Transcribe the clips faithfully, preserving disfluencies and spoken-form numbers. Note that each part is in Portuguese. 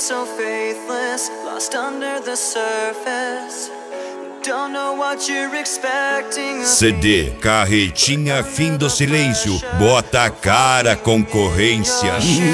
so faithless, lost under the surface. Don't know what you're expecting. C D Carretinha Fim do Silêncio. Bota a cara, concorrência.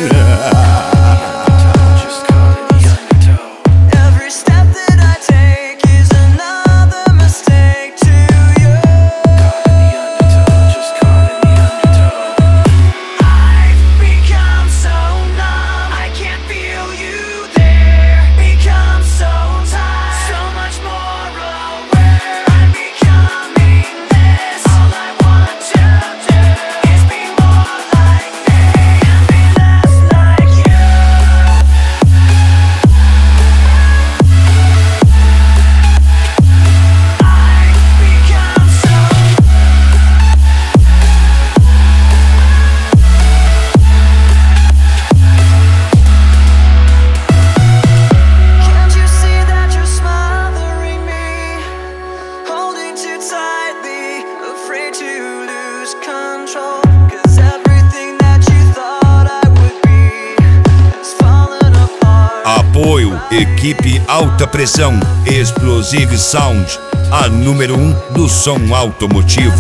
Apoio, equipe alta pressão, Explosive Sound, a número um do som automotivo.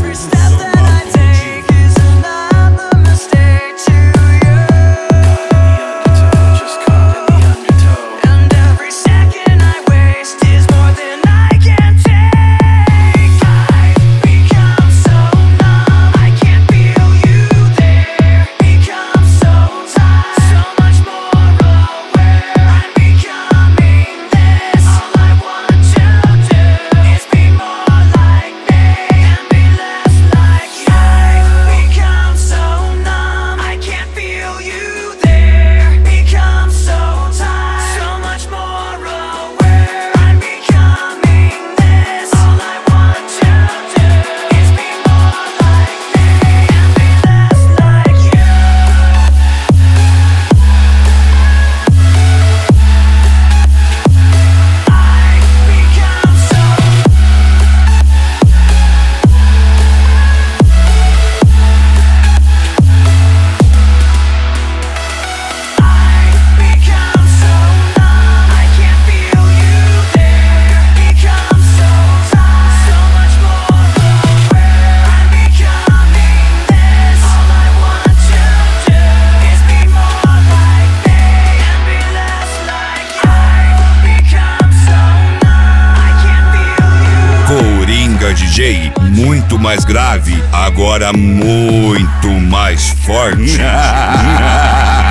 D J, muito mais grave, agora muito mais forte.